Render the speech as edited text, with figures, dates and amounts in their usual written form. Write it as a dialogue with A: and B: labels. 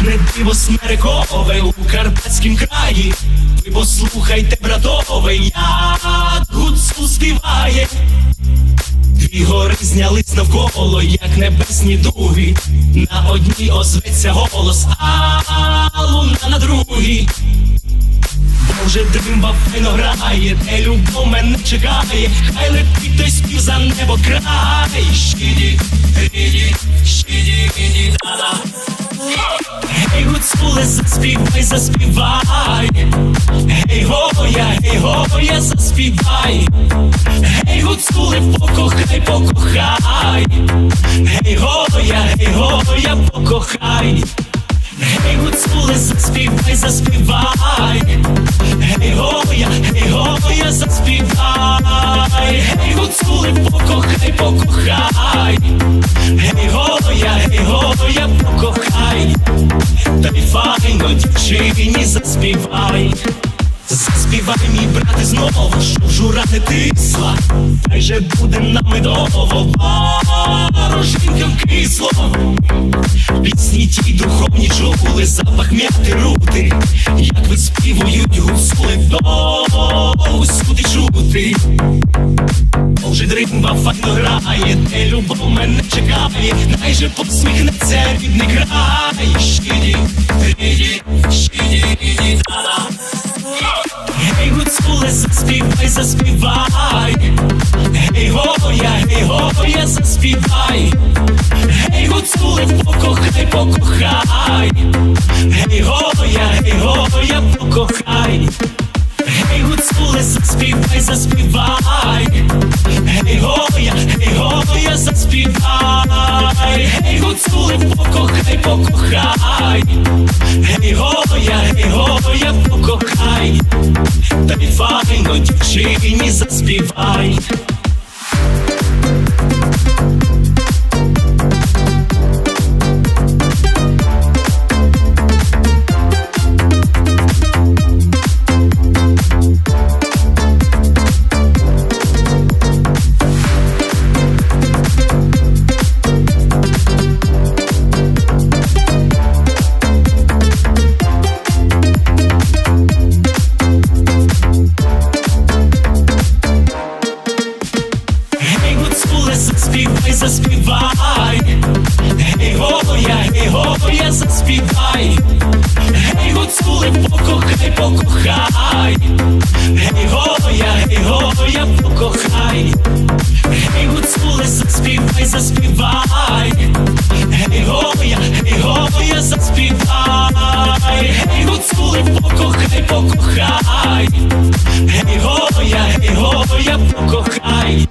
A: пахне диво смерекове у карпатськім краї. Ви послухайте, братове, як гуцул співає. Дві гори знялись навколо, як небесні дуги. На одній озветься голос, а луна на другій. Боже, дримба файно грає, де любов мене чекає. Хай летить той спів за небо край. Шиді, ріді, шиді, ріді, да-да. Гей, гуцуле, заспівай, заспівай. Гей, гоя, заспівай. Гей, гуцуле, покохай, покохай. Гей, гоя, покохай. Гей, гуцуле, заспівай, заспівай. Гей, гоя, заспівай. Гей, гуцуле, покохай, покохай. Гей, гоя, покохай. Та й файно дівчині заспівай. Заспівай, мій брате, знову, щоб жура не тисла. Хай же буде нам медово, ворожінкам кисло. Пісні ті духовні чули, запах м'яти рути. Як виспівують гуцули, то усюди чути. Боже, дримба файно грає, де любов мене чекає. Най же посміхнеться рідний край. Шиді, ріді, шиді, ріді, да-да. Гей, гуцуле, заспівай, заспівай. Гей, гоя, заспівай. Гей, гуцуле, покохай, покохай. Гей, гоя, покохай. Гей, гуцуле, заспівай, заспівай. Гей, гоя, заспівай. Гей, гуцуле, покохай, покохай. Гей, гоя, покохай. Та й файно дівчині заспівай. Заспівай, заспівай. Гей, гоя, заспівай. Гей, гуцуле, покохай, покохай. Гей, гоя, покохай. Гей, гуцуле, заспівай, заспівай. Гей, гоя, заспівай. Гей, гуцуле, покохай, покохай. Гей, гоя, покохай.